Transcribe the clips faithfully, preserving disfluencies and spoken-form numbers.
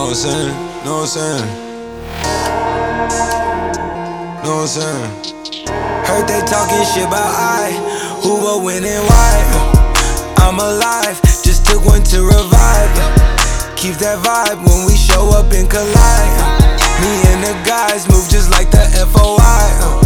what I'm saying? Know what I'm saying? Know what I'm saying? Heard they talking shit about I, who will win and why. I'm alive, just took one to revive. Keep that vibe when we show up and collide. Me and the guys move just like the F O I.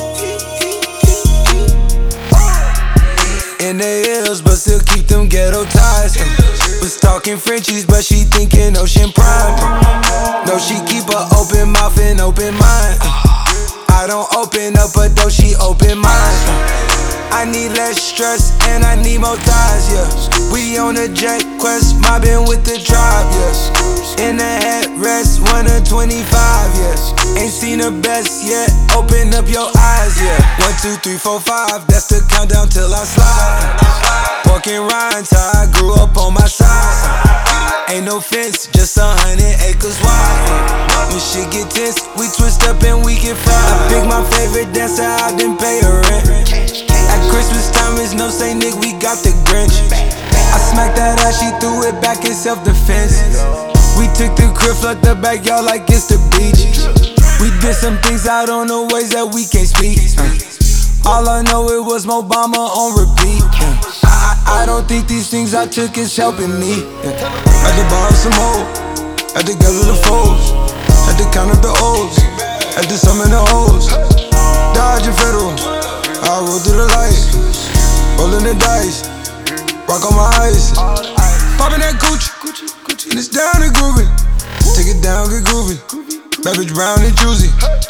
In the hills, but still keep them ghetto ties. Was talking Frenchies, but she thinking Ocean Prime. No, she keep a open mouth and open mind. I don't open up a door, she open mine. I need less stress and I need more ties, yeah. We on a jet quest, mobbing with the tribe, yeah. In the headrest, one of twenty-five, yeah. Ain't seen the best yet, open up your eyes, yeah. One, two, three, four, five, that's the countdown till I slide. Pork and rinds, how I grew up on my side. Ain't no fence, just a hundred acres wide. When shit get tense, we twist up and we get fried. I pick my favorite dancer, I didn't pay her rent. At Christmas time, it's no say, nigga, we got the Grinch. I smacked that ass, she threw it back in self-defense. We took the crib, flood the backyard like it's the beach. We did some things out on the ways that we can't speak. All I know, it was Obama on repeat. I, I don't think these things I took is helping me. Had to borrow some more, had to gather the foes, had to count up the O's, had to summon the O's. Dodging federal, I roll through the light, rolling the dice, rock on my ice. Popping that Gucci, and it's down and groovy. Take it down, get groovy. Bad bitch brown and juicy.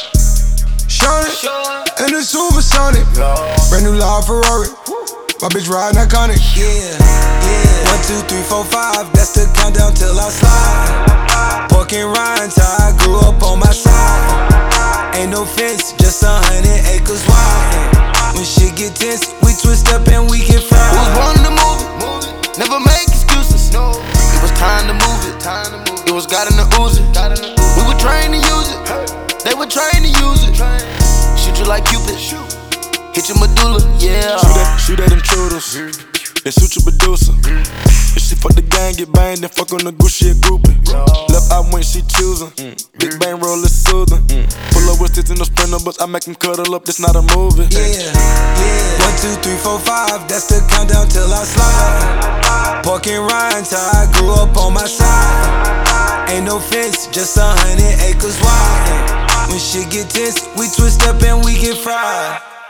Shine it, and it's supersonic. Brand new Loud Ferrari, my bitch riding iconic. Yeah, yeah. One, two, three, four, five, that's the countdown till I slide. Pork and rinds, how I grew up on my side. Ain't no fence, just a hundred acres wide. When shit get tense, we twist up and we get fried. Was born to move it, never make excuses. It was time to move it. It was God in the Uzi. We were trained to use it. They were trained to use it. Shoot you like Cupid. Hit your medulla, yeah. Shoot at, shoot at intruders. Then shoot your producer. If she fuck the gang, get banged, then fuck on the Gucci and groupie. Left eye when she choosing. Big bang roll is soothing. Pull up with sticks in the sprinter, but I make him cuddle up. This not a movie. Yeah, yeah. One, two, three, four, five. That's the countdown till I slide. Pork and rinds, how I grew up on my side. Ain't no fence, just a hundred acres wide. When shit get tense, we twist up and we get fried.